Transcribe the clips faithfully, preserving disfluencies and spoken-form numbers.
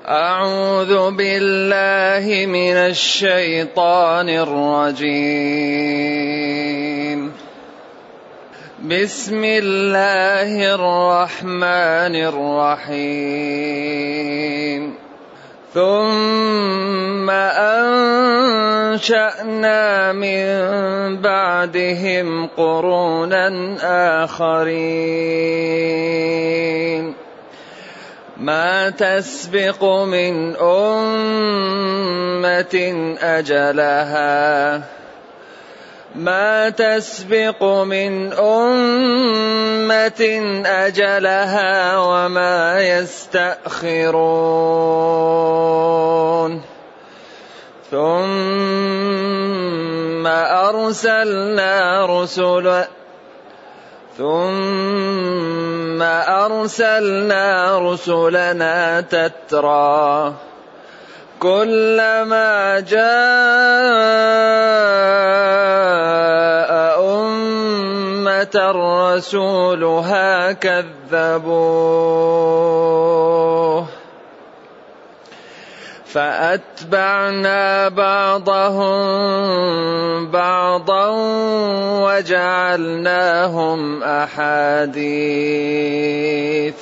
أعوذ بالله من الشيطان الرجيم. بسم الله الرحمن الرحيم. ثم أنشأنا من بعدهم قرونا آخرين ما تسبق من أمة أجلها ما تسبق من أمة أجلها وما يستأخرون. ثم أرسلنا رسلا ثم أرسلنا رسلنا تترى كلما جاء أمة رسولها كذبوه فأتبعنا بعضهم بعضا وجعلناهم أحاديث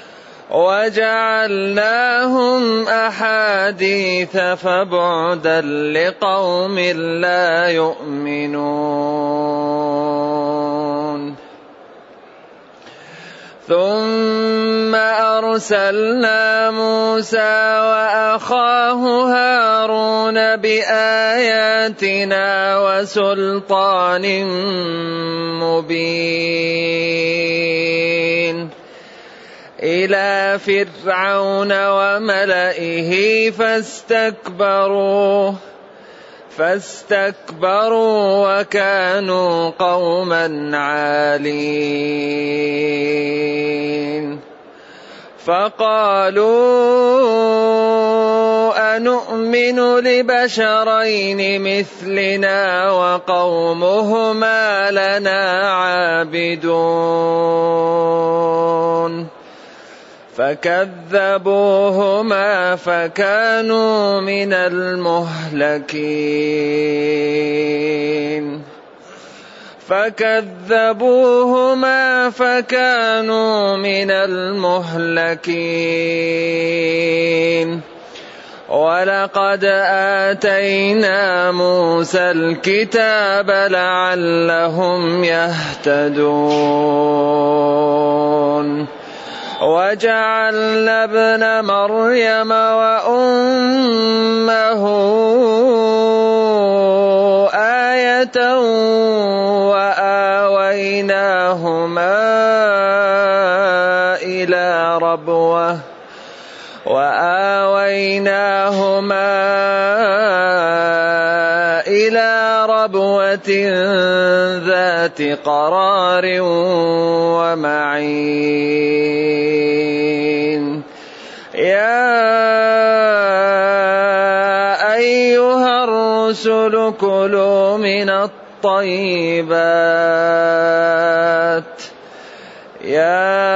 وجعلناهم أحاديث فبعدا لقوم لا يؤمنون. ثم أرسلنا موسى وأخاه هارون بآياتنا وسلطان مبين إلى فرعون وملئه فاستكبروا فاستكبروا وكانوا قوما عالين. فقالوا أنؤمن لبشرين مثلنا وقومهما لنا عابدون فكذبوهما فكانوا من المهلكين فكذبوهما فكانوا من المهلكين. ولقد آتينا موسى الكتاب لعلهم يهتدون. وجعلنا ابن مريم وأمه آية وآويناهما إلى ربوة وآويناهما إلى ربوة ذات قرار ومعين. يا أيها الرسل كلوا من الطيبات يا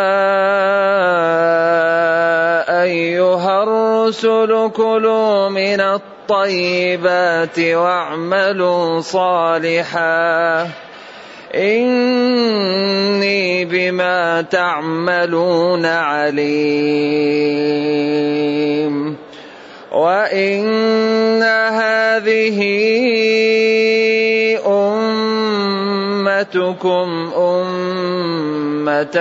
أيها الرسل كلوا من الطيبات واعملوا صالحا إني بما تعملون عليم. وإن هذه أمتكم أمة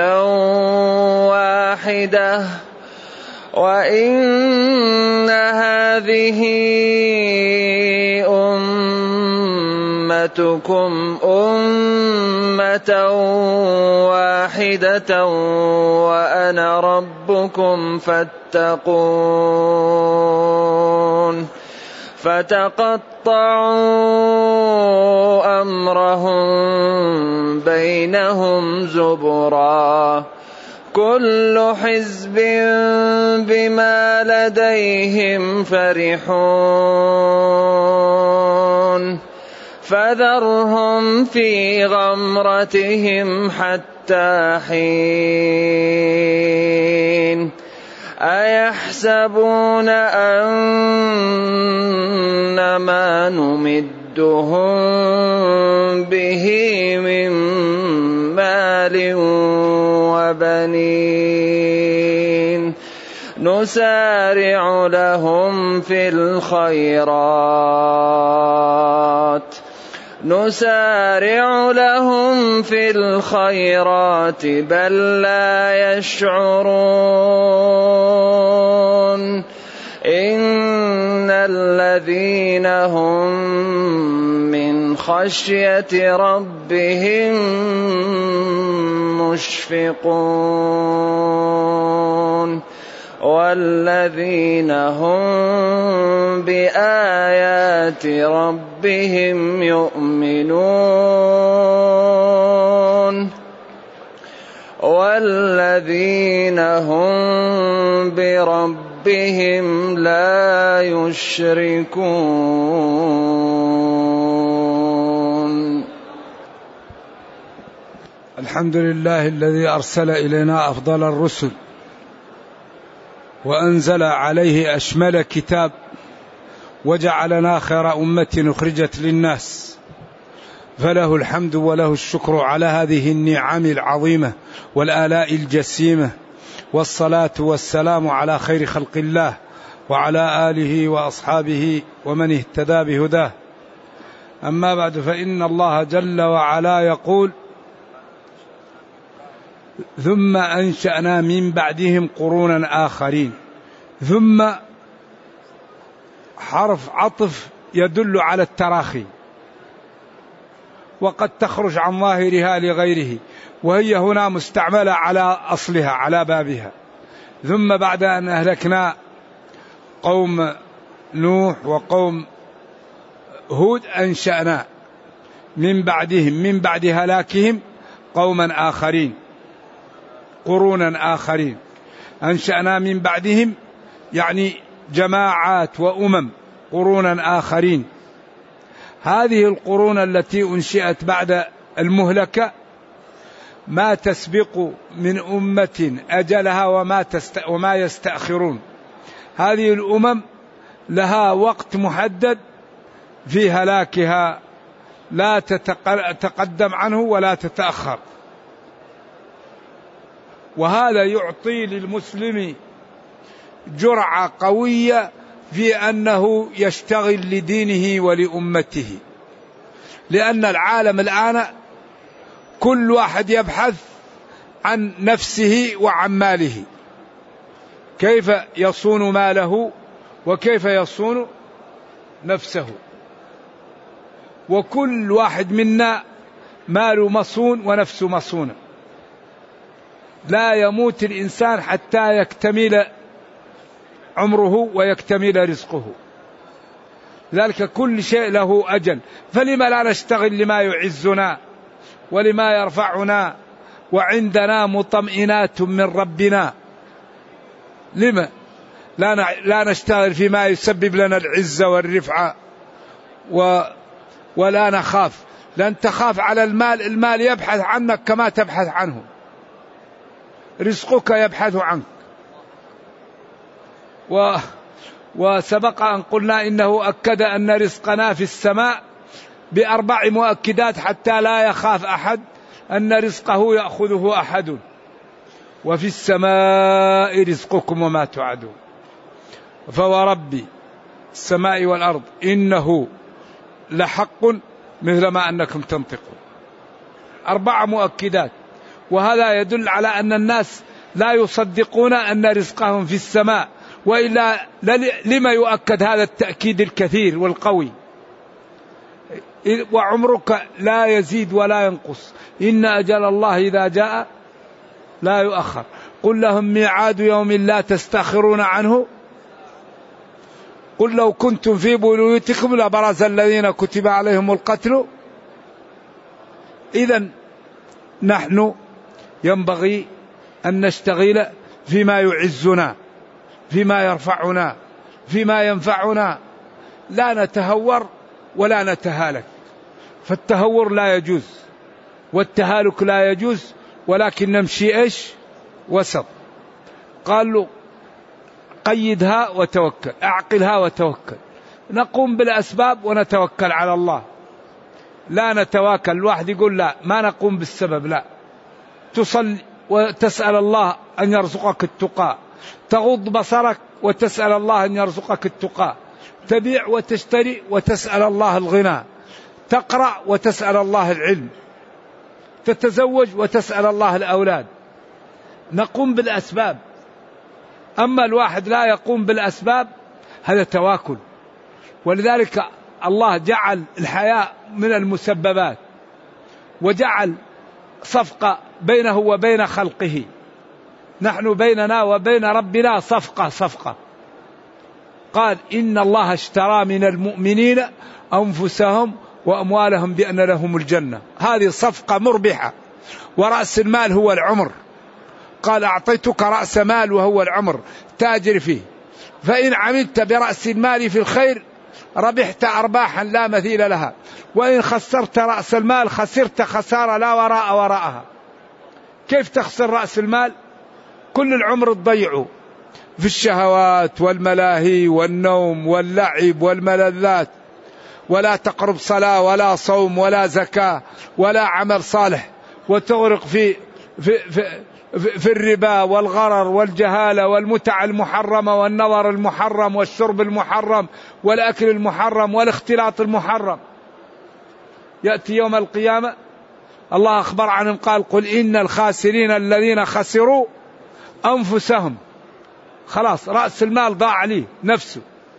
واحدة وإن هذه أمتكم أمة واحدة وأنا ربكم فاتقون. فتقطعوا أمرهم بينهم زبرا كل حزب بما لديهم فرحون. فذرهم في غمرتهم حتى حين أيحسبون أن ما نمدهم به من مال وبنين نسارع لهم في الخيرات نسارع لهم في الخيرات بل لا يشعرون إن الذين هم من خشية ربهم مشفقون والذين هم بآيات ربهم يؤمنون والذين هم بربهم لا يشركون. الحمد لله الذي أرسل إلينا أفضل الرسل وأنزل عليه أشمل كتاب وجعلنا خير أمة أخرجت للناس، فله الحمد وله الشكر على هذه النعم العظيمة والآلاء الجسيمة، والصلاة والسلام على خير خلق الله وعلى آله وأصحابه ومن اهتدى بهداه. أما بعد، فإن الله جل وعلا يقول: ثم أنشأنا من بعدهم قرونا آخرين. ثم حرف عطف يدل على التراخي، وقد تخرج عن ظاهرها لغيره، وهي هنا مستعملة على أصلها على بابها. ثم بعد أن أهلكنا قوم نوح وقوم هود أنشأنا من بعدهم من بعد هلاكهم قوما آخرين قرونا آخرين. أنشأنا من بعدهم يعني جماعات وأمم، قرونا آخرين. هذه القرون التي أنشئت بعد المهلكة ما تسبق من أمة أجلها وما, تست... وما يستأخرون. هذه الأمم لها وقت محدد في هلاكها، لا تتقدم عنه ولا تتأخر. وهذا يعطي للمسلم جرعة قوية في أنه يشتغل لدينه ولأمته، لأن العالم الآن كل واحد يبحث عن نفسه وعن ماله، كيف يصون ماله وكيف يصون نفسه. وكل واحد منا ماله مصون ونفسه مصونة. لا يموت الإنسان حتى يكتمل عمره ويكتمل رزقه، ذلك كل شيء له أجل. فلما لا نشتغل لما يعزنا ولما يرفعنا وعندنا مطمئنات من ربنا؟ لما لا نشتغل فيما يسبب لنا العزة والرفعة و ولا نخاف؟ لن تخاف على المال، المال يبحث عنك كما تبحث عنه، رزقك يبحث عنك. و وسبق أن قلنا إنه أكد أن رزقنا في السماء بأربع مؤكدات حتى لا يخاف أحد أن رزقه يأخذه أحد. وفي السماء رزقكم وما توعدون، فورب السماء والأرض إنه لحق مثل ما أنكم تنطقون. أربع مؤكدات. وهذا يدل على أن الناس لا يصدقون أن رزقهم في السماء، وإلا لما يؤكد هذا التأكيد الكثير والقوي؟ وعمرك لا يزيد ولا ينقص، إن أجل الله إذا جاء لا يؤخر. قل لهم ميعاد يوم لا تستأخرون عنه. قل لو كنتم في بيوتكم لبرز الذين كتب عليهم القتل. إذن نحن ينبغي أن نشتغل فيما يعزنا، فيما يرفعنا، فيما ينفعنا، لا نتهور ولا نتهالك. فالتهور لا يجوز والتهالك لا يجوز، ولكن نمشي إيش؟ وسط. قالوا قيدها وتوكل، أعقلها وتوكل. نقوم بالأسباب ونتوكل على الله، لا نتواكل. الواحد يقول لا ما نقوم بالسبب، لا، تصلي وتسأل الله أن يرزقك التقى، تغض بصرك وتسأل الله أن يرزقك التقى، تبيع وتشتري وتسأل الله الغنى، تقرأ وتسأل الله العلم، تتزوج وتسأل الله الأولاد. نقوم بالأسباب. أما الواحد لا يقوم بالأسباب هذا تواكل. ولذلك الله جعل الحياة من المسببات، وجعل صفقة بينه وبين خلقه. نحن بيننا وبين ربنا صفقة صفقة. قال إن الله اشترى من المؤمنين أنفسهم وأموالهم بأن لهم الجنة. هذه صفقة مربحة. ورأس المال هو العمر. قال أعطيتك رأس مال وهو العمر تاجر فيه، فإن عملت برأس المال في الخير ربحت أرباحا لا مثيل لها، وإن خسرت رأس المال خسرت خسارة لا وراء وراءها. كيف تخسر رأس المال؟ كل العمر تضيعه في الشهوات والملاهي والنوم واللعب والملذات، ولا تقرب صلاة ولا صوم ولا زكاة ولا عمل صالح، وتغرق في في في, في الربا والغرر والجهالة والمتع المحرمة والنظر المحرم والشرب المحرم والأكل المحرم والاختلاط المحرم. يأتي يوم القيامة الله أخبر عنهم قال قل إن الخاسرين الذين خسروا أنفسهم. خلاص رأس المال ضاع عليه نفسه.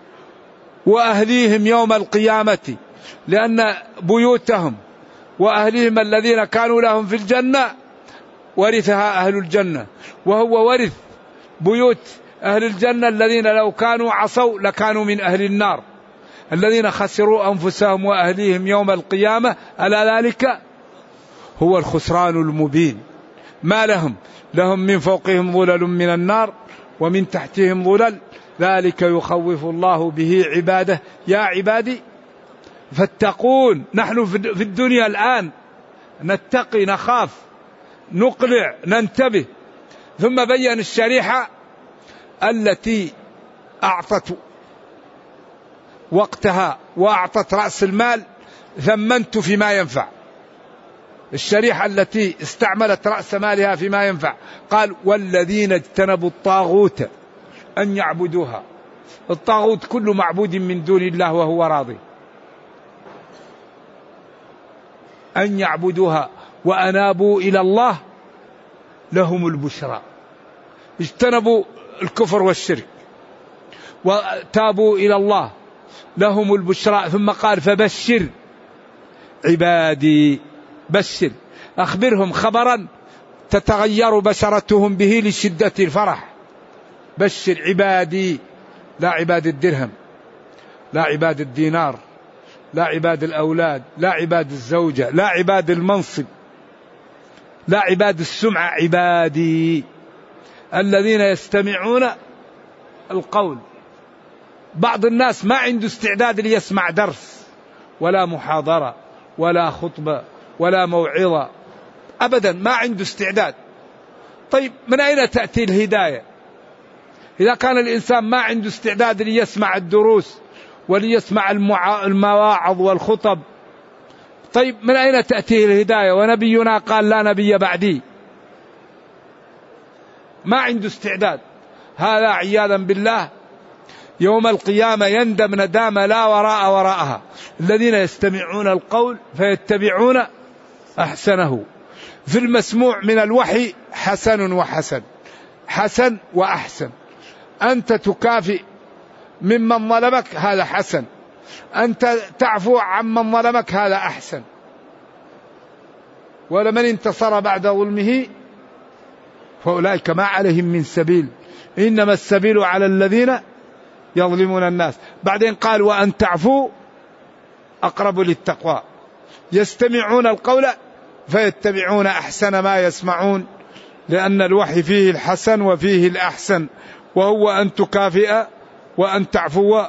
وأهليهم يوم القيامة، لأن بيوتهم وأهليهم الذين كانوا لهم في الجنة ورثها أهل الجنة، وهو ورث بيوت أهل الجنة الذين لو كانوا عصوا لكانوا من أهل النار. الذين خسروا أنفسهم وأهليهم يوم القيامة ألا ذلك هو الخسران المبين. ما لهم؟ لهم من فوقهم ظلل من النار ومن تحتهم ظلل، ذلك يخوف الله به عباده. يا عبادي فاتقون. نحن في الدنيا الآن نتقي، نخاف، نقلع، ننتبه. ثم بين الشريحة التي أعطت وقتها وأعطت رأس المال ثمنت فيما ينفع. الشريحة التي استعملت رأس مالها فيما ينفع. قال والذين اجتنبوا الطاغوت أن يعبدوها. الطاغوت كل معبود من دون الله وهو راضي. أن يعبدوها وأنابوا إلى الله لهم البشرى. اجتنبوا الكفر والشرك وتابوا إلى الله لهم البشرى. ثم قال فبشر عبادي. بشر، أخبرهم خبرا تتغير بشرتهم به لشدة الفرح. بشر عبادي، لا عباد الدرهم، لا عباد الدينار، لا عباد الأولاد، لا عباد الزوجة، لا عباد المنصب، لا عباد السمعة. عبادي الذين يستمعون القول. بعض الناس ما عنده استعداد ليسمع درس ولا محاضرة ولا خطبة ولا موعظة أبدا، ما عنده استعداد. طيب من أين تأتي الهداية؟ إذا كان الإنسان ما عنده استعداد ليسمع الدروس وليسمع المواعظ والخطب، طيب من أين تأتيه الهداية؟ ونبينا قال لا نبي بعدي. ما عنده استعداد. هذا عياذا بالله يوم القيامة يندم ندامة لا وراء وراءها. الذين يستمعون القول فيتبعون أحسنه. في المسموع من الوحي حسن وحسن، حسن وأحسن. أنت تكافئ ممن ظلمك هذا حسن، أنت تعفو عمن ظلمك هذا أحسن. ولمن انتصر بعد ظلمه فأولئك ما عليهم من سبيل، إنما السبيل على الذين يظلمون الناس. بعدين قال وأن تعفو أقرب للتقوى. يستمعون القول فيتبعون أحسن ما يسمعون، لأن الوحي فيه الحسن وفيه الأحسن، وهو أن تكافئ وأن تعفو.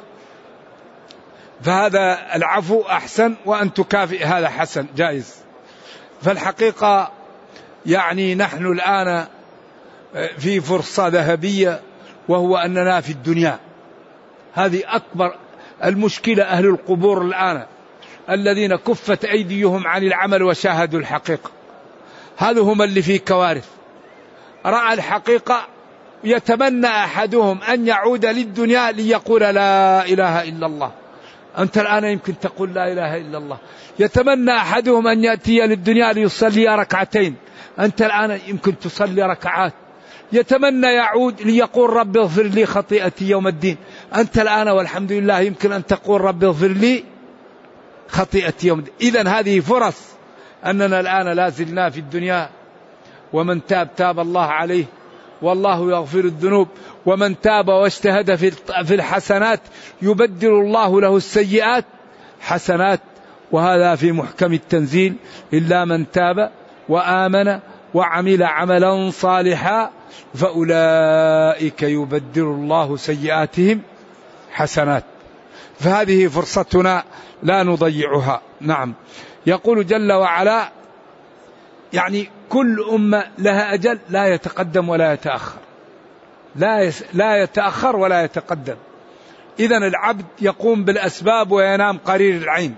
فهذا العفو أحسن، وأن تكافئ هذا حسن جائز. فالحقيقة يعني نحن الآن في فرصة ذهبية وهو أننا في الدنيا. هذه أكبر المشكلة. أهل القبور الآن الذين كفت أيديهم عن العمل وشاهدوا الحقيقة، هذا هم اللي فيه كوارث. رأى الحقيقة، يتمنى أحدهم أن يعود للدنيا ليقول لا إله إلا الله. أنت الآن يمكن تقول لا إله إلا الله. يتمنى أحدهم أن يأتي للدنيا ليصلي ركعتين، أنت الآن يمكن تصلي ركعات. يتمنى يعود ليقول رب اغفر لي خطيئتي يوم الدين، أنت الآن والحمد لله يمكن أن تقول رب اغفر لي خطيئتي يوم الدين. إذن هذه فرص أننا الآن لازلنا في الدنيا. ومن تاب تاب الله عليه والله يغفر الذنوب. ومن تاب واجتهد في الحسنات يبدل الله له السيئات حسنات. وهذا في محكم التنزيل: إلا من تاب وآمن وعمل عملا صالحا فأولئك يبدل الله سيئاتهم حسنات. فهذه فرصتنا لا نضيعها. نعم. يقول جل وعلا يعني كل أمة لها أجل لا يتقدم ولا يتأخر، لا يس لا يتأخر ولا يتقدم. إذن العبد يقوم بالأسباب وينام قرير العين.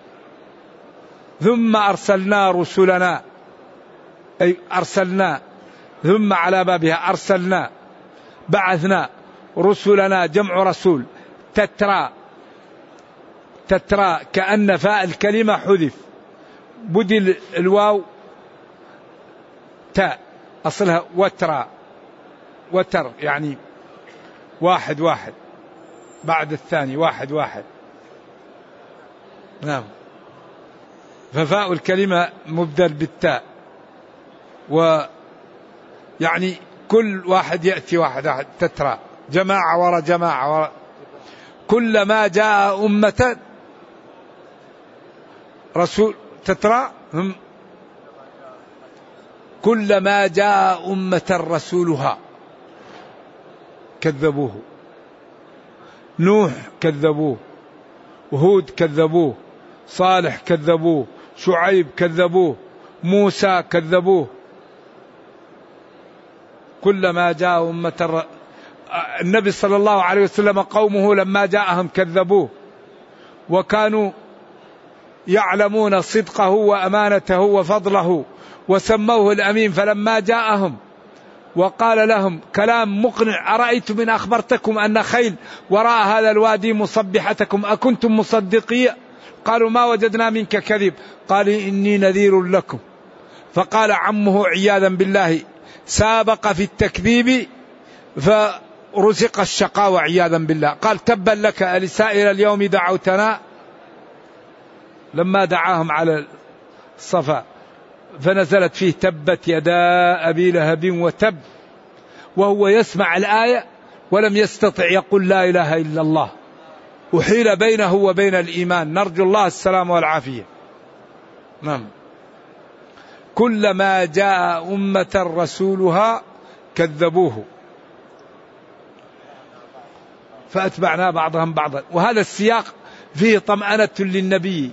ثم أرسلنا رسلنا، أي أرسلنا، ثم على بابها أرسلنا، بعثنا رسلنا، جمع رسول، تترى تترى كأن فاء الكلمة حذف، بدل الواو تاء، أصلها وترى، وتر يعني واحد واحد بعد الثاني، واحد واحد. نعم. ففاء الكلمة مبدل بالتاء، ويعني كل واحد يأتي واحد واحد، تترى جماعة ورا جماعة ورا. كلما جاء أمة رسول، تترى هم كلما جاء أمة رسولها كذبوه. نوح كذبوه، وهود كذبوه، صالح كذبوه، شعيب كذبوه، موسى كذبوه. كلما جاء أمة الر... النبي صلى الله عليه وسلم قومه لما جاءهم كذبوه، وكانوا يعلمون صدقه وأمانته وفضله وسموه الأمين. فلما جاءهم وقال لهم كلام مقنع: أرأيتم إن أخبرتكم أن خيل وراء هذا الوادي مصبحتكم أكنتم مصدقين؟ قالوا ما وجدنا منك كذب. قال إني نذير لكم. فقال عمه عياذا بالله سابق في التكذيب فرزق الشقاء عياذا بالله. قال تبا لك ألسائر اليوم دعوتنا، لما دعاهم على الصفا فنزلت فيه تبت يدا أبي لهب وتب، وهو يسمع الآية ولم يستطع يقول لا إله إلا الله، وحيل بينه وبين الإيمان. نرجو الله السلام والعافية. نعم. كلما جاء أمة رسولها كذبوه فأتبعنا بعضهم بعضا. وهذا السياق فيه طمأنة للنبي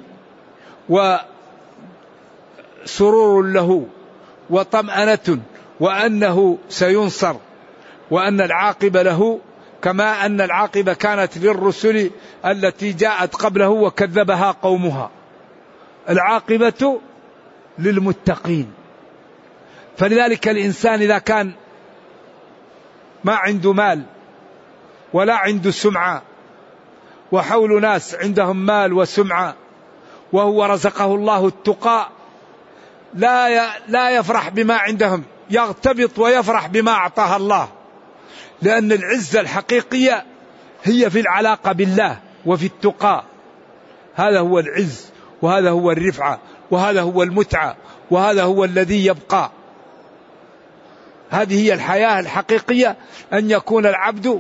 وسرور له وطمأنة، وأنه سينصر وأن العاقبة له، كما أن العاقبة كانت للرسل التي جاءت قبله وكذبها قومها. العاقبة للمتقين. فلذلك الإنسان إذا كان ما عنده مال ولا عنده سمعة، وحول ناس عندهم مال وسمعة وهو رزقه الله التقى، لا لا يفرح بما عندهم، يغتبط ويفرح بما أعطاه الله. لأن العزة الحقيقية هي في العلاقة بالله وفي التقى. هذا هو العز، وهذا هو الرفعة، وهذا هو المتعة، وهذا هو الذي يبقى. هذه هي الحياة الحقيقية، أن يكون العبد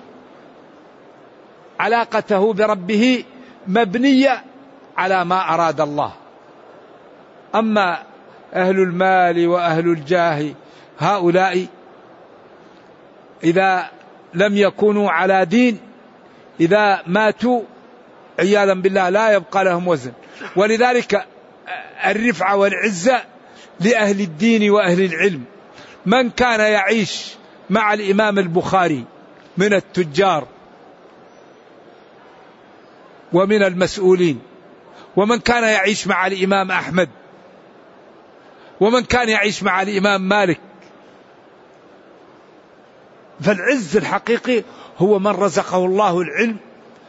علاقته بربه مبنية على ما أراد الله. أما أهل المال وأهل الجاه هؤلاء إذا لم يكونوا على دين، إذا ماتوا عياذا بالله لا يبقى لهم وزن. ولذلك الرفعة والعزة لأهل الدين وأهل العلم. من كان يعيش مع الإمام البخاري من التجار ومن المسؤولين، ومن كان يعيش مع الإمام أحمد، ومن كان يعيش مع الإمام مالك. فالعز الحقيقي هو من رزقه الله العلم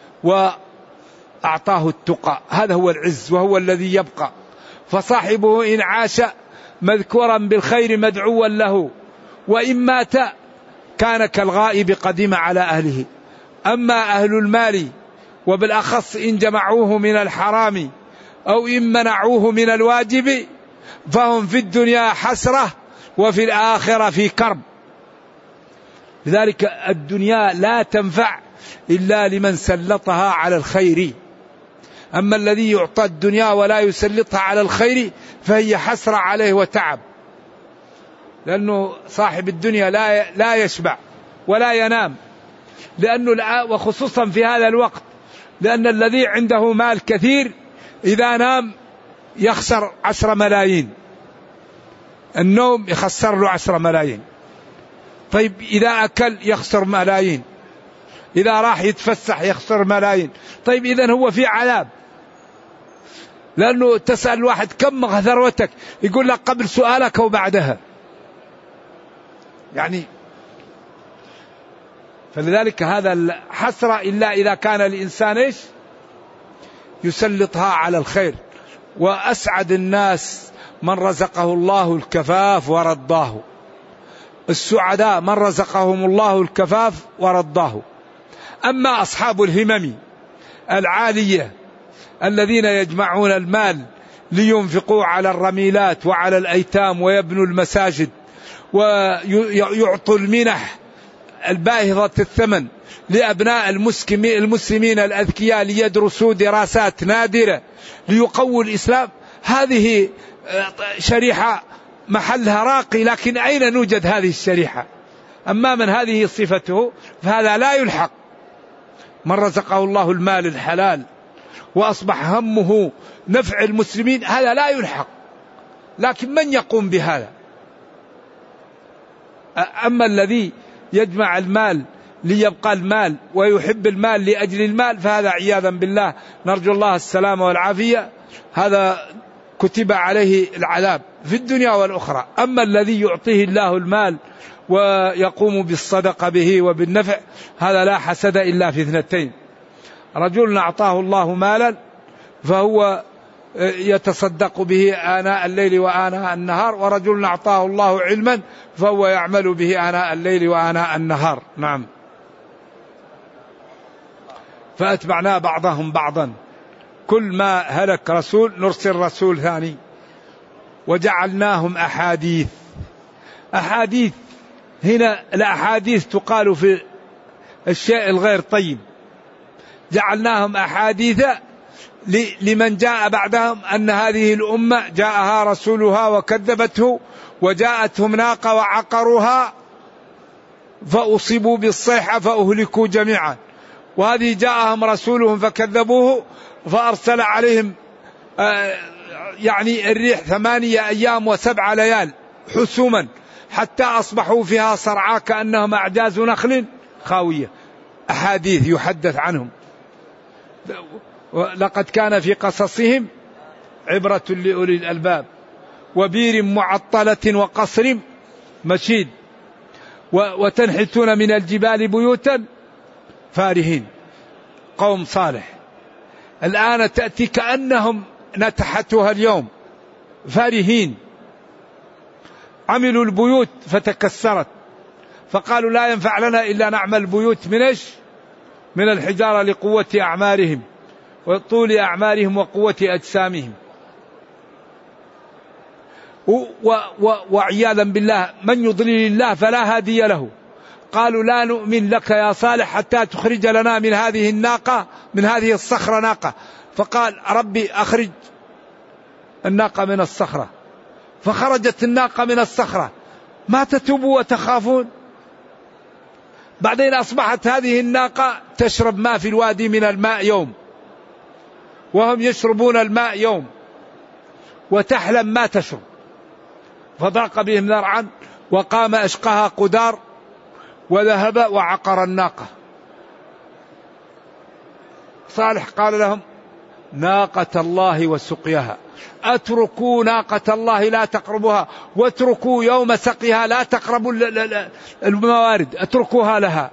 وأعطاه التقى، هذا هو العز وهو الذي يبقى. فصاحبه إن عاش مذكورا بالخير مدعوا له، وإن مات كان كالغائب قدم على أهله. أما أهل المال وبالأخص إن جمعوه من الحرام أو إن منعوه من الواجب فهم في الدنيا حسرة وفي الآخرة في كرب. لذلك الدنيا لا تنفع إلا لمن سلطها على الخير، أما الذي يعطى الدنيا ولا يسلطها على الخير فهي حسرة عليه وتعب، لأنه صاحب الدنيا لا لا يشبع ولا ينام، لأنه وخصوصا في هذا الوقت، لأن الذي عنده مال كثير إذا نام يخسر عشر ملايين، النوم يخسر له عشر ملايين. طيب إذا أكل يخسر ملايين، إذا راح يتفسح يخسر ملايين. طيب إذن هو في عذاب، لأنه تسأل واحد كم ثروتك يقول لك قبل سؤالك وبعدها، يعني فلذلك هذا الحسرة إلا إذا كان الإنسان إيش يسلطها على الخير. وأسعد الناس من رزقه الله الكفاف ورضاه، السعداء من رزقهم الله الكفاف ورضاه. أما أصحاب الهمم العالية الذين يجمعون المال لينفقوا على الرميلات وعلى الأيتام ويبنوا المساجد ويعطوا المنح الباهظة الثمن لأبناء المسلمين الأذكياء ليدرسوا دراسات نادرة ليقووا الإسلام، هذه شريحة محلها راقي، لكن أين نوجد هذه الشريحة؟ أما من هذه صفته فهذا لا يلحق. من رزقه الله المال الحلال وأصبح همه نفع المسلمين هذا لا يلحق، لكن من يقوم بهذا؟ أما الذي يجمع المال ليبقى المال ويحب المال لأجل المال فهذا عياذا بالله نرجو الله السلامة والعافية، هذا كتب عليه العذاب في الدنيا والأخرى. أما الذي يعطيه الله المال ويقوم بالصدقة به وبالنفع هذا لا حسد إلا في اثنتين: رجل أعطاه الله مالا فهو يتصدق به آناء الليل وآناء النهار، ورجل أعطاه الله علما فهو يعمل به آناء الليل وآناء النهار. نعم. فأتبعنا بعضهم بعضا، كل ما هلك رسول نرسل رسول ثاني، وجعلناهم أحاديث. أحاديث هنا الأحاديث تقال في الشيء الغير طيب، جعلناهم أحاديث لمن جاء بعدهم أن هذه الأمة جاءها رسولها وكذبته وجاءتهم ناقة وعقروها فأصيبوا بالصيحة فأهلكوا جميعا، وهذه جاءهم رسولهم فكذبوه فأرسل عليهم يعني الريح ثمانية أيام وسبع ليال حسوما حتى أصبحوا فيها صرعى كأنهم أعجاز نخل خاوية. أحاديث يحدث عنهم. لقد كان في قصصهم عبرة لأولي الألباب، وبير معطلة وقصر مشيد وتنحتون من الجبال بيوتا فارهين. قوم صالح الآن تأتي كأنهم نتحتها اليوم فارهين، عملوا البيوت فتكسرت فقالوا لا ينفع لنا إلا نعمل بيوت من إيش؟ من الحجارة لقوة أعمارهم وطول أعمارهم وقوة أجسامهم. وعياذا بالله من يضلل الله فلا هادي له. قالوا لا نؤمن لك يا صالح حتى تخرج لنا من هذه الناقة من هذه الصخرة ناقة. فقال ربي أخرج الناقة من الصخرة، فخرجت الناقة من الصخرة. ما تتوبوا وتخافون؟ بعدين أصبحت هذه الناقة تشرب ما في الوادي من الماء يوم، وهم يشربون الماء يوم، وتحلم ما تشرب. فضاق بهم ذرعا وقام أشقها قدار وذهب وعقر الناقة. صالح قال لهم ناقة الله وسقيها، اتركوا ناقة الله لا تقربوها، واتركوا يوم سقيها لا تقربوا الموارد، اتركوها لها.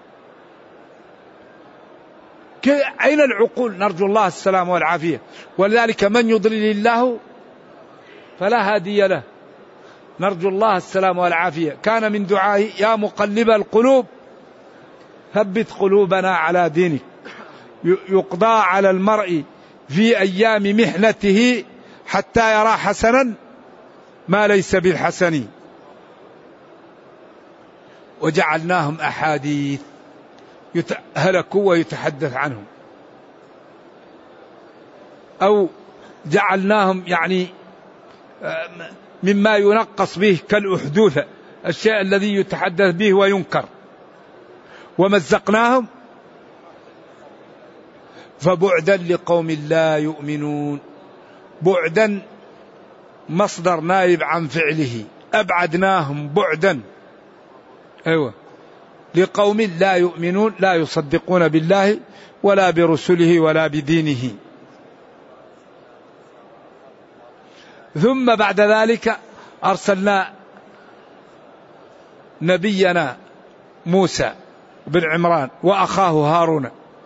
أين العقول؟ نرجو الله السلام والعافية. ولذلك من يضلل الله فلا هادي له، نرجو الله السلام والعافية. كان من دعائه يا مقلب القلوب ثبت قلوبنا على دينك. يقضى على المرء في أيام محنته حتى يرى حسنا ما ليس بالحسن. وجعلناهم أحاديث هلكوا ويتحدث عنهم، أو جعلناهم يعني مما ينقص به كالأحدوثة، الشيء الذي يتحدث به وينكر. ومزقناهم فبعدا لقوم لا يؤمنون. بعدا مصدر نائب عن فعله، أبعدناهم بعدا. أيوة، لقوم لا يؤمنون، لا يصدقون بالله ولا برسله ولا بدينه. ثم بعد ذلك أرسلنا نبينا موسى بن عمران وأخاه هارون.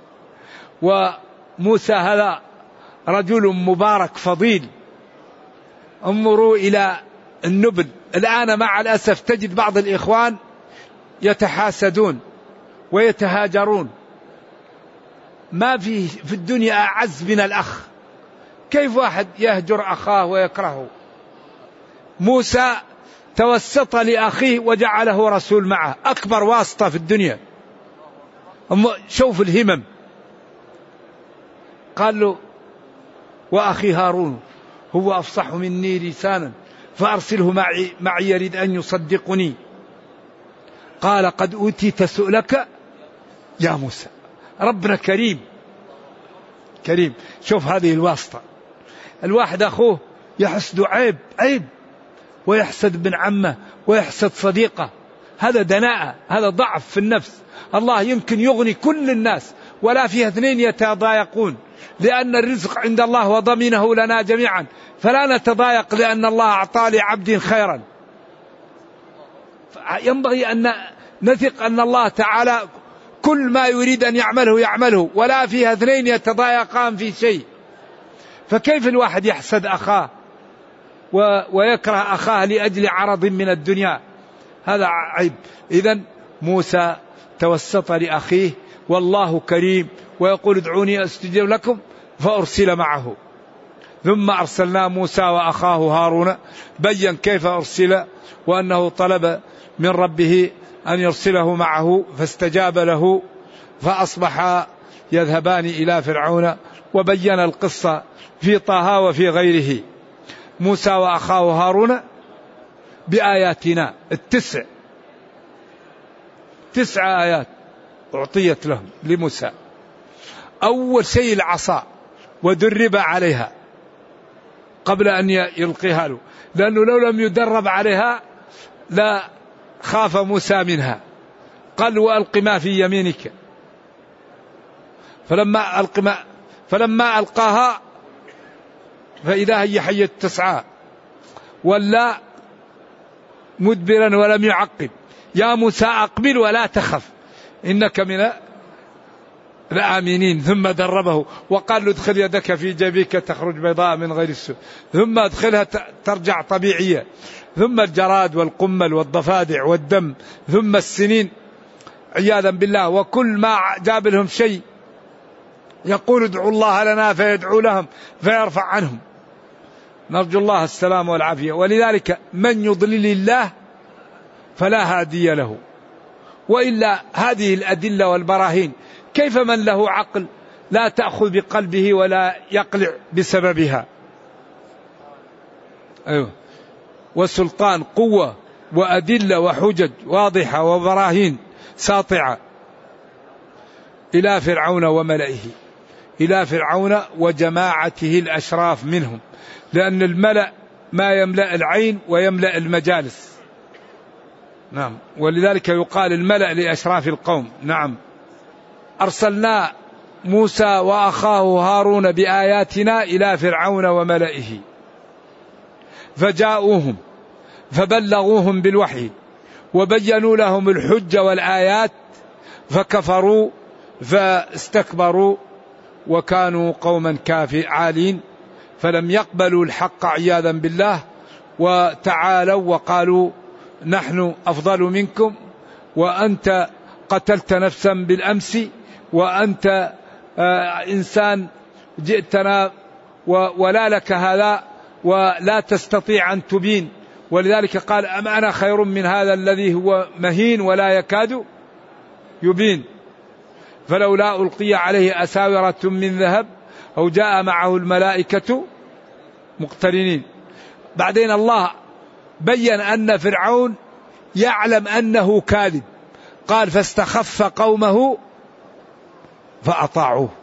وموسى هذا رجل مبارك فضيل. انظروا إلى النبل. الآن مع الأسف تجد بعض الإخوان يتحاسدون ويتهاجرون. ما في في الدنيا أعز من الأخ. كيف واحد يهجر أخاه ويكرهه؟ موسى توسط لأخيه وجعله رسول معه، أكبر واسطة في الدنيا. شوف الهمم. قال له وأخي هارون هو أفصح مني لسانا فأرسله معي, معي يريد أن يصدقني. قال قد أوتيت سؤلك يا موسى. ربنا كريم كريم. شوف هذه الواسطة. الواحد أخوه يحسد عيب عيب، ويحسد ابن عمه ويحسد صديقه، هذا دناءة، هذا ضعف في النفس. الله يمكن يغني كل الناس ولا فيها اثنين يتضايقون، لأن الرزق عند الله وضمنه لنا جميعا، فلا نتضايق لأن الله أعطى لعبد خيرا. ينبغي أن نثق أن الله تعالى كل ما يريد أن يعمله يعمله، ولا فيها اثنين يتضايقان في شيء. فكيف الواحد يحسد أخاه ويكره أخاه لأجل عرض من الدنيا؟ هذا عيب. إذن موسى توسط لأخيه، والله كريم، ويقول ادعوني أستجب لكم، فأرسل معه. ثم أرسلنا موسى وأخاه هارون. بين كيف أرسل، وأنه طلب من ربه أن يرسله معه فاستجاب له، فأصبحا يذهبان إلى فرعون. وبين القصة في طه وفي غيره. موسى وأخاه هارون بآياتنا التسع، تسع آيات أعطيت لهم لموسى. أول شيء العصا، ودرب عليها قبل أن يلقيها له، لأنه لو لم يدرب عليها لا خاف موسى منها. قال وألق ما في يمينك، فلما ألق ما فلما ألقاها فإذا هي حية تسعى، ولا مدبرا ولم يعقب. يا موسى أقبل ولا تخف إنك من الآمنين. ثم دربه وقال له ادخل يدك في جيبك تخرج بيضاء من غير السوء، ثم ادخلها ترجع طبيعية. ثم الجراد والقمل والضفادع والدم، ثم السنين عياذا بالله. وكل ما جاب لهم شيء يقول ادعوا الله لنا فيدعو لهم فيرفع عنهم. نرجو الله السلام والعافية. ولذلك من يضلل الله فلا هادي له. وإلا هذه الأدلة والبراهين، كيف من له عقل لا تأخذ بقلبه ولا يقلع بسببها؟ أيوه. والسلطان قوة وأدلة وحجج واضحة وبراهين ساطعة إلى فرعون وملئه، إلى فرعون وجماعته الأشراف منهم، لأن الملأ ما يملأ العين ويملأ المجالس. نعم. ولذلك يقال الملأ لأشراف القوم. نعم. أرسلنا موسى وأخاه هارون بآياتنا إلى فرعون وملئه فجاءوهم فبلغوهم بالوحي وبينوا لهم الحجة والآيات فكفروا فاستكبروا وكانوا قوما كافر عالين فلم يقبلوا الحق عياذا بالله وتعالوا وقالوا نحن أفضل منكم وأنت قتلت نفسا بالأمس وأنت آه إنسان جئتنا ولا لك هذا ولا تستطيع أن تبين. ولذلك قال أم أنا خير من هذا الذي هو مهين ولا يكاد يبين فلولا ألقي عليه أساورة من ذهب أو جاء معه الملائكة مقترنين. بعدين الله بين أن فرعون يعلم أنه كاذب قال فاستخف قومه فأطاعوه.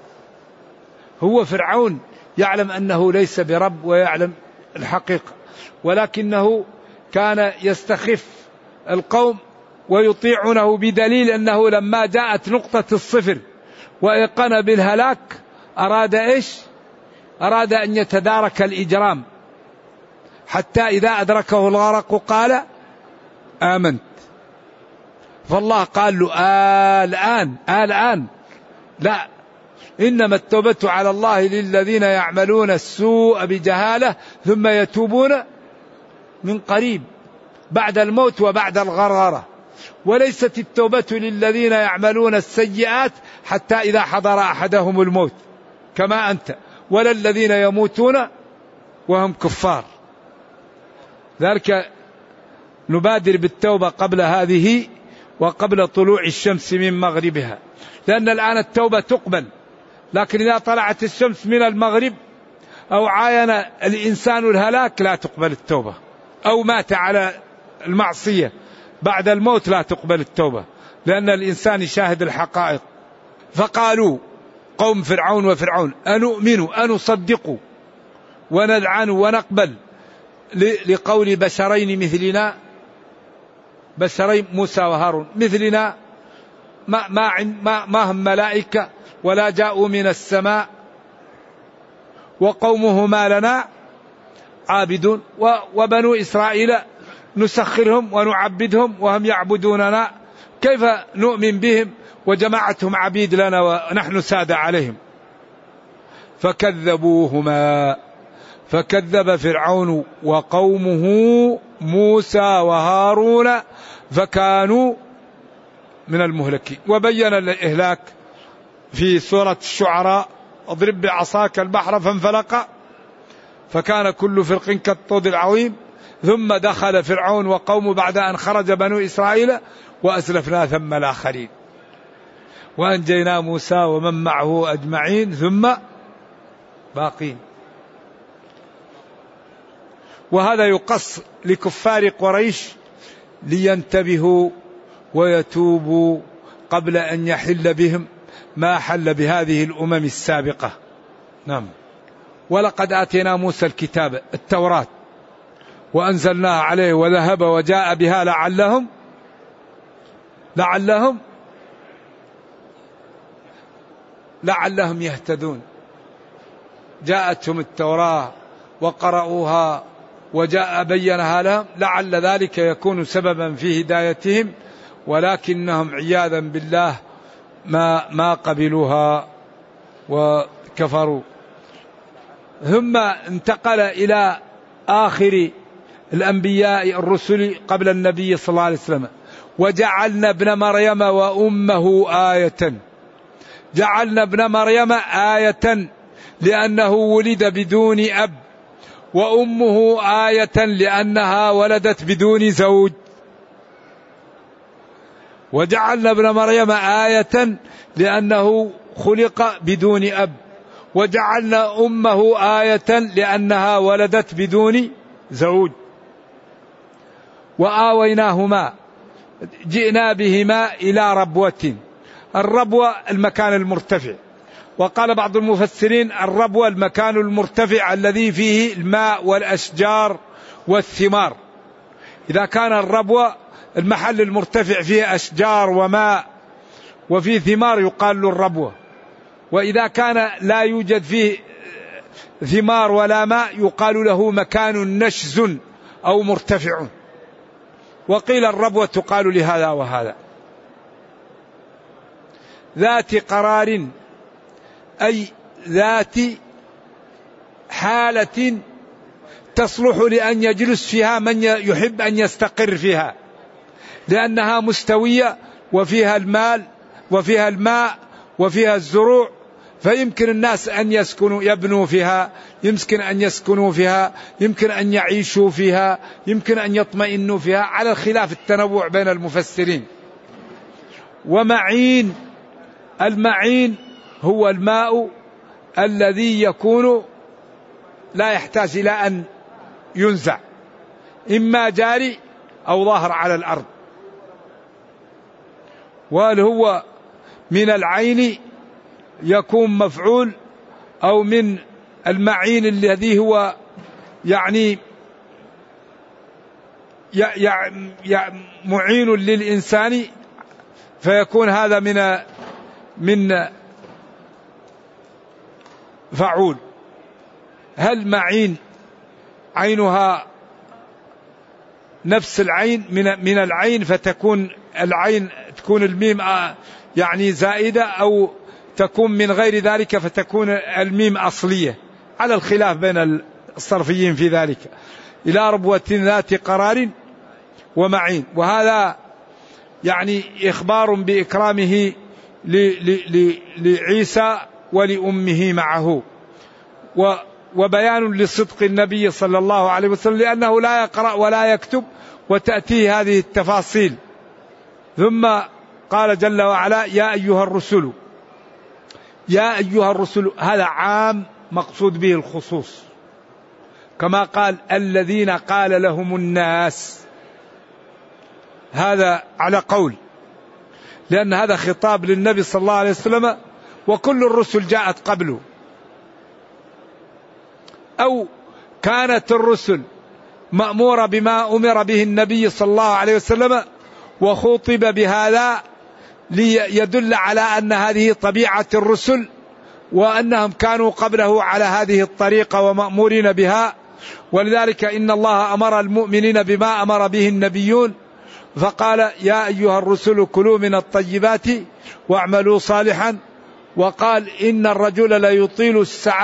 هو فرعون يعلم أنه ليس برب ويعلم الحقيقة ولكنه كان يستخف القوم ويطيعونه بدليل أنه لما جاءت نقطة الصفر وأيقن بالهلاك أراد إيش؟ أراد أن يتدارك الإجرام حتى إذا أدركه الغرق قال آمنت. فالله قال له آه الآن آه الآن لا، إنما التوبة على الله للذين يعملون السوء بجهالة ثم يتوبون من قريب بعد الموت وبعد الغرغرة، وليست التوبة للذين يعملون السيئات حتى إذا حضر أحدهم الموت كما أنت، ولا الذين يموتون وهم كفار. ذلك نبادر بالتوبة قبل هذه وقبل طلوع الشمس من مغربها، لأن الآن التوبة تقبل، لكن إذا طلعت الشمس من المغرب أو عاين الإنسان الهلاك لا تقبل التوبة، أو مات على المعصية بعد الموت لا تقبل التوبة، لأن الإنسان يشاهد الحقائق. فقالوا قوم فرعون وفرعون أنؤمن أنصدق ونلعن ونقبل لقول بشرين مثلنا، بشرين موسى وهارون مثلنا ما, ما, ما, ما هم ملائكة ولا جاءوا من السماء وقومهما لنا عابدون وبنو إسرائيل نسخرهم ونعبدهم وهم يعبدوننا، كيف نؤمن بهم وجماعتهم عبيد لنا ونحن سادة عليهم. فكذبوهما فكذب فرعون وقومه موسى وهارون فكانوا من المهلكين. وبين الإهلاك في سورة الشعراء اضرب بعصاك البحر فانفلق فكان كل فرق كالطود العظيم ثم دخل فرعون وقومه بعد أن خرج بنو إسرائيل وأسلفنا ثم الآخرين وأنجينا موسى ومن معه أجمعين ثم باقين. وهذا يقص لكفار قريش لينتبهوا ويتوبوا قبل أن يحل بهم ما حل بهذه الأمم السابقة. نعم. ولقد آتينا موسى الكتاب التوراة وأنزلناها عليه وذهب وجاء بها لعلهم لعلهم لعلهم يهتدون. جاءتهم التوراة وقرأوها وجاء بينها لهم لعل ذلك يكون سببا في هدايتهم، ولكنهم عياذا بالله ما ما قبلوها وكفروا. ثم انتقل إلى آخر الأنبياء الرسل قبل النبي صلى الله عليه وسلم. وجعلنا ابن مريم وأمه آية، جعلنا ابن مريم آية لأنه ولد بدون أب، وأمه آية لأنها ولدت بدون زوج. وجعلنا ابن مريم آية لأنه خلق بدون أب، وجعلنا أمه آية لأنها ولدت بدون زوج. وآويناهما جئنا بهما إلى ربوة. الربوة المكان المرتفع، وقال بعض المفسرين الربوة المكان المرتفع الذي فيه الماء والأشجار والثمار. إذا كان الربوة المحل المرتفع فيه أشجار وماء وفيه ثمار يقال له الربوة، وإذا كان لا يوجد فيه ثمار ولا ماء يقال له مكان نشز أو مرتفع. وقيل الربوة تقال لهذا وهذا. ذات قرار أي ذات حالة تصلح لأن يجلس فيها من يحب أن يستقر فيها، لأنها مستوية وفيها المال وفيها الماء وفيها الزروع، فيمكن الناس أن يسكنوا يبنوا فيها، يمكن أن يسكنوا فيها، يمكن أن يعيشوا فيها، يمكن أن يطمئنوا فيها، على الخلاف التنوع بين المفسرين. ومعين، المعين هو الماء الذي يكون لا يحتاج إلى أن ينزع، إما جاري أو ظاهر على الأرض. وهل هو من العين يكون مفعول أو من المعين الذي هو يعني معين للإنسان، فيكون هذا من من فعول. هل معين عينها نفس العين من من العين فتكون العين تكون الميم يعني زائدة، أو تكون من غير ذلك فتكون الميم أصلية، على الخلاف بين الصرفيين في ذلك. إلى ربوة ذات قرار ومعين. وهذا يعني إخبار بإكرامه لعيسى ولأمه معه، وبيان لصدق النبي صلى الله عليه وسلم، لأنه لا يقرأ ولا يكتب وتأتيه هذه التفاصيل. ثم قال جل وعلا يا أيها الرسل. يا أيها الرسل هذا عام مقصود به الخصوص، كما قال الذين قال لهم الناس، هذا على قول، لأن هذا خطاب للنبي صلى الله عليه وسلم وكل الرسل جاءت قبله. أو كانت الرسل مأمورة بما أمر به النبي صلى الله عليه وسلم وخوطب بهذا ليدل على أن هذه طبيعة الرسل، وأنهم كانوا قبله على هذه الطريقة ومأمورين بها. ولذلك إن الله أمر المؤمنين بما أمر به النبيون، فقال يا أيها الرسل كلوا من الطيبات واعملوا صالحا. وقال إن الرجل لا يطيل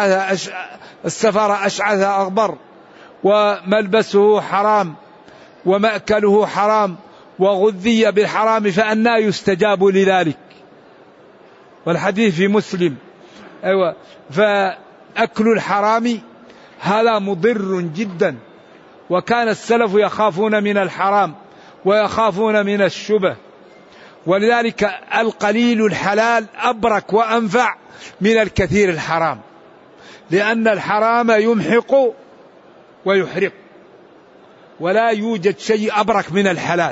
السفر أشعث أغبر وملبسه حرام ومأكله حرام وغذي بالحرام فأنى يستجاب لذلك. والحديث في مسلم. أيوة. فأكل الحرام هذا مضر جدا، وكان السلف يخافون من الحرام ويخافون من الشبه، ولذلك القليل الحلال أبرك وأنفع من الكثير الحرام، لأن الحرام يمحق ويحرق، ولا يوجد شيء أبرك من الحلال.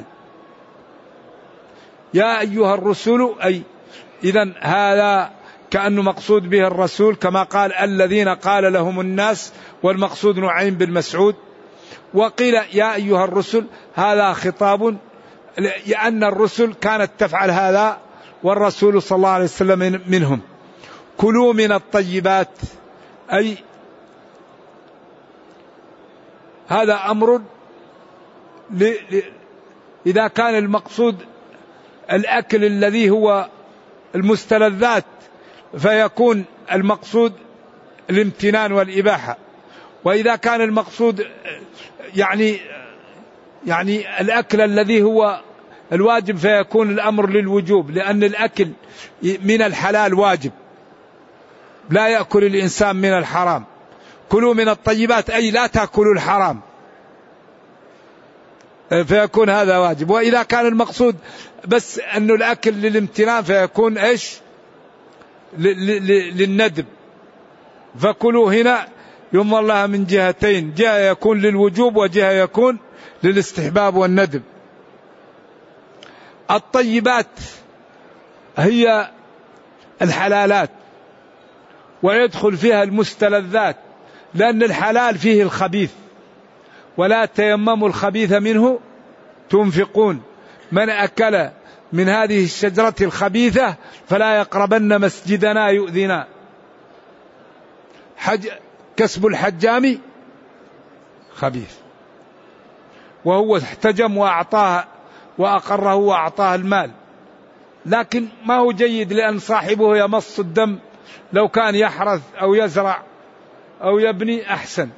يا أيها الرسل أي إذن هذا كأنه مقصود به الرسول، كما قال الذين قال لهم الناس، والمقصود نعيم بن مسعود. وقيل يا أيها الرسل هذا خطاب لأن الرسل كانت تفعل هذا والرسول صلى الله عليه وسلم منهم. كلوا من الطيبات أي هذا أمر ل... ل... إذا كان المقصود الأكل الذي هو المستلذات فيكون المقصود الامتنان والإباحة، وإذا كان المقصود يعني يعني الأكل الذي هو الواجب فيكون الأمر للوجوب، لأن الأكل من الحلال واجب، لا يأكل الإنسان من الحرام. كلوا من الطيبات أي لا تأكلوا الحرام، فيكون هذا واجب. وإذا كان المقصود بس أنه الأكل للامتنان فيكون إيش للندب. فكلوا هنا يضمن لها من جهتين، جهة يكون للوجوب وجهة يكون للاستحباب والندب. الطيبات هي الحلالات ويدخل فيها المستلذات، لأن الحلال فيه الخبيث، ولا تيمموا الخبيث منه تنفقون. من أكل من هذه الشجرة الخبيثة فلا يقربن مسجدنا يؤذنا. حج كسب الحجام خبيث، وهو احتجم وأعطاه وأقره وأعطاه المال، لكن ما هو جيد لأن صاحبه يمص الدم. لو كان يحرث أو يزرع أو يبني أحسن،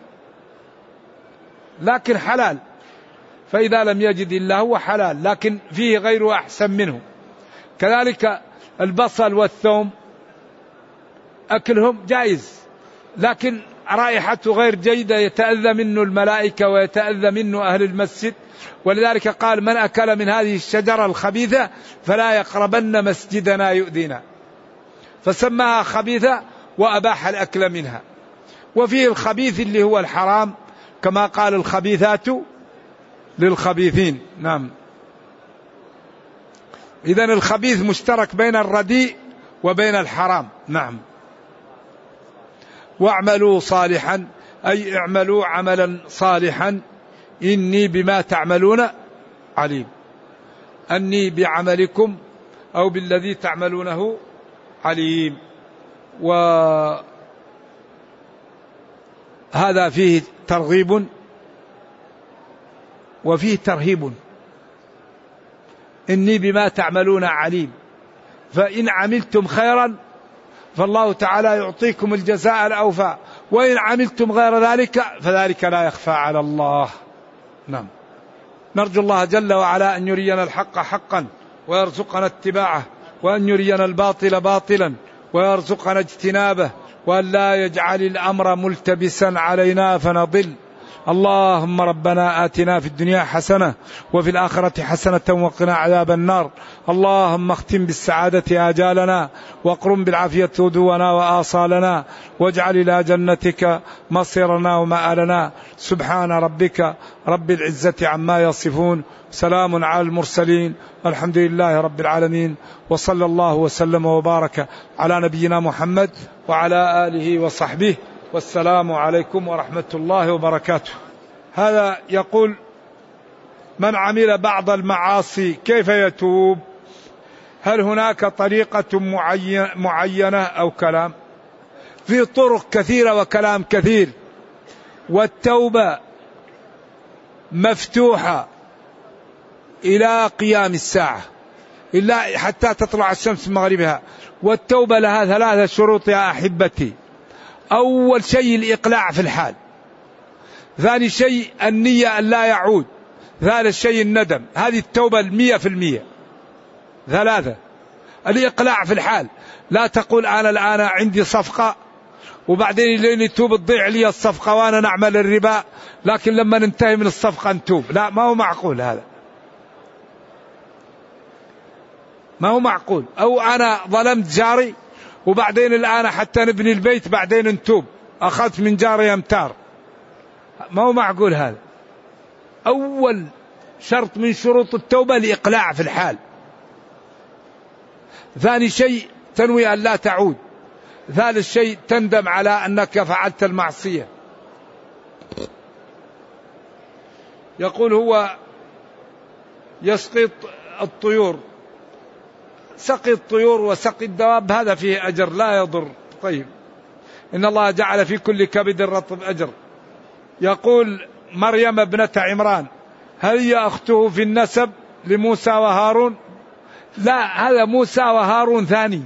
لكن حلال. فإذا لم يجد إلا هو حلال، لكن فيه غيره أحسن منه. كذلك البصل والثوم أكلهم جائز، لكن رائحته غير جيدة، يتأذى منه الملائكة ويتأذى منه أهل المسجد. ولذلك قال من أكل من هذه الشجرة الخبيثة فلا يقربن مسجدنا يؤذينا، فسماها خبيثة وأباح الأكل منها. وفيه الخبيث اللي هو الحرام، كما قال الخبيثات للخبيثين. نعم. إذن الخبيث مشترك بين الرديء وبين الحرام. نعم. واعملوا صالحا أي اعملوا عملا صالحا إني بما تعملون عليم. أني بعملكم أو بالذي تعملونه عليم. وهذا فيه ترغيب وفيه ترهيب. إني بما تعملون عليم، فإن عملتم خيرا فالله تعالى يعطيكم الجزاء الأوفى، وإن عملتم غير ذلك فذلك لا يخفى على الله. نعم. نرجو الله جل وعلا أن يرينا الحق حقا ويرزقنا اتباعه، وأن يرينا الباطل باطلا ويرزقنا اجتنابه، وأن لا يجعل الأمر ملتبسا علينا فنضل. اللهم ربنا آتنا في الدنيا حسنة وفي الآخرة حسنة وقنا عذاب النار. اللهم اختم بالسعادة آجالنا، واقرم بالعافية غدونا وآصالنا، واجعل إلى جنتك مصيرنا ومآلنا. سبحان ربك رب العزة عما يصفون، سلام على المرسلين، الحمد لله رب العالمين، وصلى الله وسلم وبارك على نبينا محمد وعلى آله وصحبه، والسلام عليكم ورحمة الله وبركاته. هذا يقول: من عمل بعض المعاصي كيف يتوب؟ هل هناك طريقة معينة أو كلام؟ في طرق كثيرة وكلام كثير، والتوبة مفتوحة إلى قيام الساعة، إلا حتى تطلع الشمس من مغربها. والتوبة لها ثلاثة شروط يا أحبتي. أول شيء الإقلاع في الحال، ثاني شيء النية أن لا يعود، ثالث شيء الندم. هذه التوبة المية في المية. ثلاثة: الإقلاع في الحال، لا تقول أنا الآن عندي صفقة وبعدين لين توب تضيع لي الصفقة وأنا نعمل الربا، لكن لما ننتهي من الصفقة نتوب. لا، ما هو معقول هذا، ما هو معقول. أو أنا ظلمت جاري وبعدين الآن حتى نبني البيت بعدين نتوب، أخذت من جاري أمتار، ما هو معقول هذا. أول شرط من شروط التوبة الإقلاع في الحال. ثاني شيء تنوي أن لا تعود. ثالث شيء تندم على أنك فعلت المعصية. يقول هو يسقي الطيور، سقي الطيور وسقي الدواب هذا فيه أجر لا يضر. طيب، إن الله جعل في كل كبد رطب أجر. يقول مريم ابنة عمران: هل هي أخته في النسب لموسى وهارون؟ لا، هذا موسى وهارون ثاني.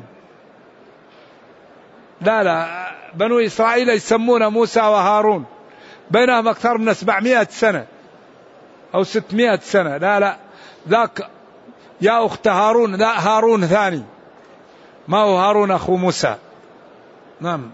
لا لا، بنو إسرائيل يسمون موسى وهارون، بينهم أكثر من سبعمائة سنة أو ستمائة سنة. لا لا، ذاك يا أخت هارون، لا، هارون ثاني، ما هو هارون أخو موسى. نعم.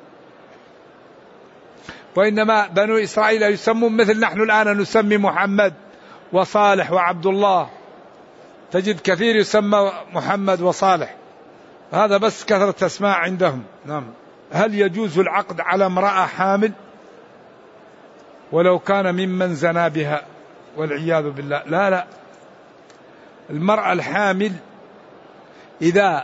وإنما بنو إسرائيل يسمون مثل نحن الآن نسمي محمد وصالح وعبد الله، تجد كثير يسمى محمد وصالح، هذا بس كثرة أسماء عندهم. نعم. هل يجوز العقد على امرأة حامل ولو كان ممن زنا بها والعياذ بالله؟ لا لا، المرأة الحامل إذا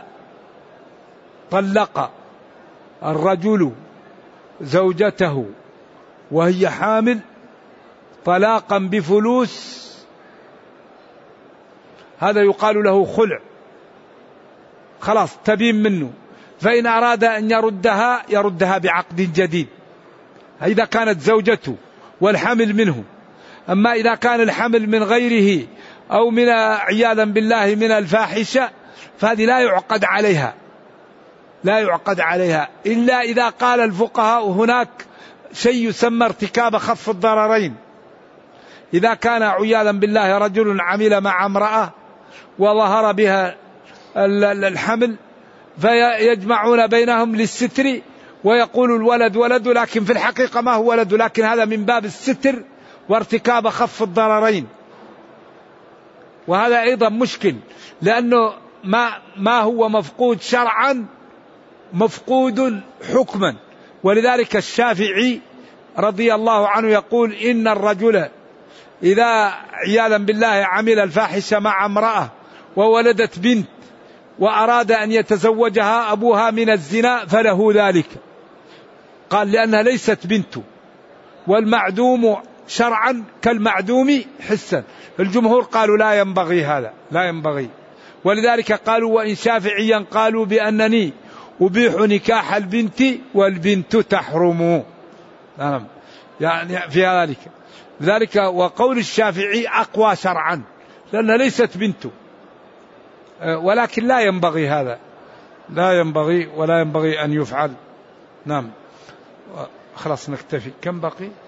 طلق الرجل زوجته وهي حامل طلاقا بفلوس هذا يقال له خلع، خلاص تبين منه. فإن أراد أن يردها يردها بعقد جديد إذا كانت زوجته والحمل منه. أما إذا كان الحمل من غيره أو من عياذا بالله من الفاحشة فهذه لا يعقد عليها، لا يعقد عليها إلا إذا قال الفقهاء هناك شيء يسمى ارتكاب خف الضررين. إذا كان عياذا بالله رجل عمل مع امرأة وظهر بها الحمل فيجمعون بينهم للستر ويقول الولد ولد لكن في الحقيقة ما هو ولد، لكن هذا من باب الستر وارتكاب خف الضررين. وهذا أيضا مشكل لأنه ما, ما هو مفقود شرعا مفقود حكما. ولذلك الشافعي رضي الله عنه يقول إن الرجل إذا عياذا بالله عمل الفاحشة مع امرأة وولدت بنت وأراد أن يتزوجها أبوها من الزنا فله ذلك، قال لأنها ليست بنته، والمعدوم شرعا كالمعدوم حسا. الجمهور قالوا لا ينبغي هذا، لا ينبغي. ولذلك قالوا وإن شافعيا قالوا بأنني أبيح نكاح البنت والبنت تحرم. نعم يعني في ذلك ذلك وقول الشافعي أقوى شرعا لأنها ليست بنته، ولكن لا ينبغي هذا، لا ينبغي ولا ينبغي أن يفعل. نعم خلاص نكتفي. كم بقي؟